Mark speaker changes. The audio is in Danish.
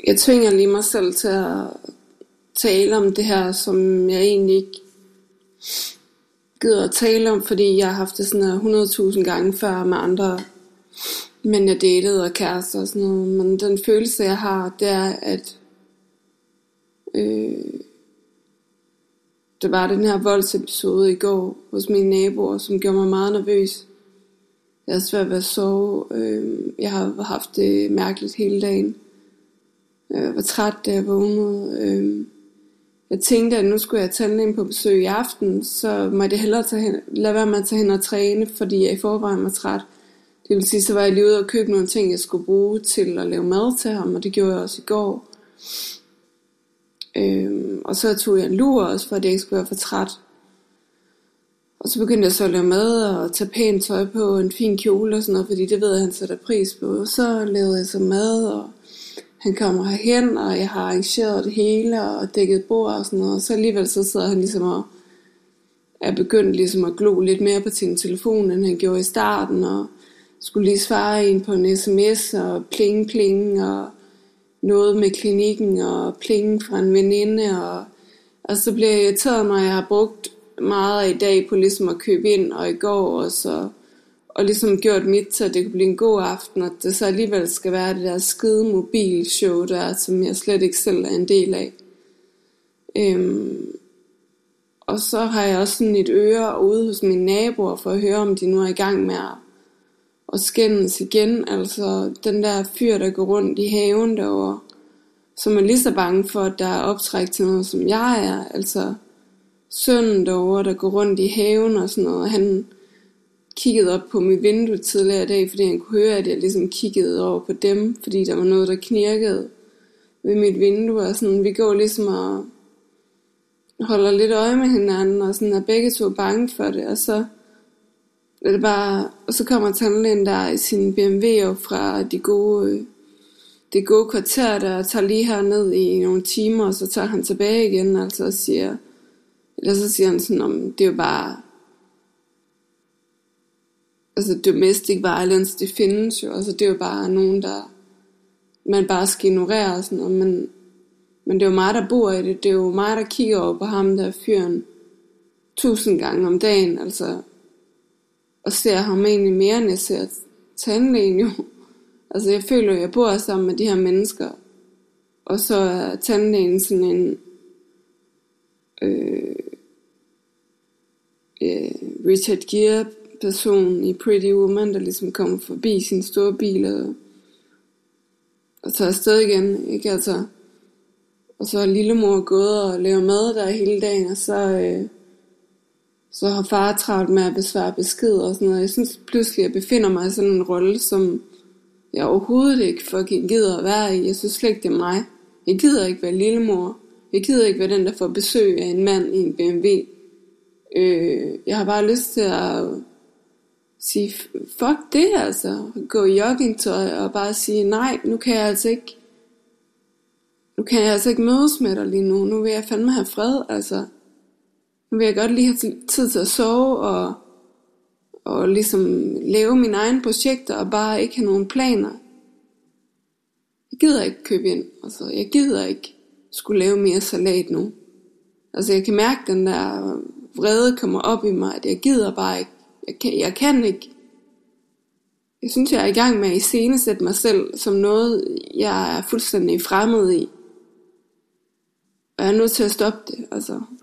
Speaker 1: jeg tvinger lige mig selv til at tale om det her, som jeg egentlig ikke gider at tale om, fordi jeg har haft det sådan her 100.000 gange før med andre mænd, jeg datede og kærester og sådan noget. Men den følelse, jeg har, det er, at det var den her voldsepisode i går hos mine naboer, som gjorde mig meget nervøs. Jeg havde svært ved at sove. Jeg har haft det mærkeligt hele dagen. Jeg var træt, da jeg vågnede. Jeg tænkte, at nu skulle jeg tage ind på besøg i aften, så måtte jeg hellere lade være med at tage hen og træne, fordi jeg i forvejen var træt. Det vil sige, så var jeg lige ude og købe nogle ting, jeg skulle bruge til at lave mad til ham, og det gjorde jeg også i går. Og så tog jeg en lur også, for at jeg ikke skulle være for træt. Og så begyndte jeg så at lave mad og tage pænt tøj på, en fin kjole og sådan noget, fordi det ved jeg, han sætter pris på. Og så lavede jeg så mad, og han kommer herhen, og jeg har arrangeret det hele og dækket bord og sådan noget. Og så alligevel så sidder han ligesom og er begyndt ligesom at glo lidt mere på sin telefon, end han gjorde i starten, og skulle lige svare en på en sms, og pling, og noget med klinikken, og pling fra en veninde, og så bliver jeg irriteret, når jeg har brugt meget i dag på ligesom at købe ind, og i går også, og ligesom gjort mit til, at det kunne blive en god aften, og det så alligevel skal være det der skide mobilshow der, som jeg slet ikke selv er en del af. Og så har jeg også sådan et øre ude hos mine naboer, for at høre, om de nu er i gang med at skændes igen. Altså den der fyr, der går rundt i haven derovre, som er lige så bange for, at der er optræk til noget, som jeg er. Altså sønnen derovre, der går rundt i haven og sådan noget. Han kiggede op på mit vindue tidligere i dag, fordi han kunne høre, at jeg ligesom kiggede over på dem, fordi der var noget, der knirkede ved mit vindue. Og sådan, vi går ligesom og holder lidt øje med hinanden, og sådan er begge to bange for det. Og så er det bare, og så kommer tandlægen der i sin BMW op fra det gode kvarter, der tager lige herned i nogle timer, og så tager han tilbage igen, altså og siger, eller så siger han sådan, om det er jo bare, altså domestic violence, det findes jo, altså det er jo bare nogen, der man bare skal ignorere og sådan noget, men det er jo mig, der bor i det, det er jo mig, der kigger over på ham, der fyren 1000 gange om dagen, altså, og ser ham egentlig mere, end jeg ser tandlægen jo. Altså jeg føler, at jeg bor sammen med de her mennesker, og så er tandlægen sådan en Richard Gere person i Pretty Woman, der ligesom kommer forbi sin store bil og tager afsted igen, ikke altså. Og så er lillemor gået og lavet mad der hele dagen, og så har far travlt med at besvare beskeder og sådan noget. Jeg synes pludselig, at jeg befinder mig i sådan en rolle, som jeg overhovedet ikke fucking gider at være i. Jeg synes slet ikke, det er mig. Jeg gider ikke være lillemor. Jeg gider ikke være den, der får besøg af en mand i en BMW. Jeg har bare lyst til at sige, fuck det altså. Gå i joggingtøj og bare sige, nej, nu kan jeg altså ikke mødes med dig lige nu. Nu vil jeg fandme have fred, altså. Nu vil jeg godt lige have tid til at sove og ligesom lave mine egne projekter og bare ikke have nogen planer. Jeg gider ikke købe ind, altså. Jeg gider ikke skulle lave mere salat nu. Altså jeg kan mærke den der vrede kommer op i mig, at jeg gider bare ikke. Jeg kan ikke. Jeg synes, jeg er i gang med at iscenesætte mig selv som noget, jeg er fuldstændig fremmed i. Og jeg er nødt til at stoppe det, altså.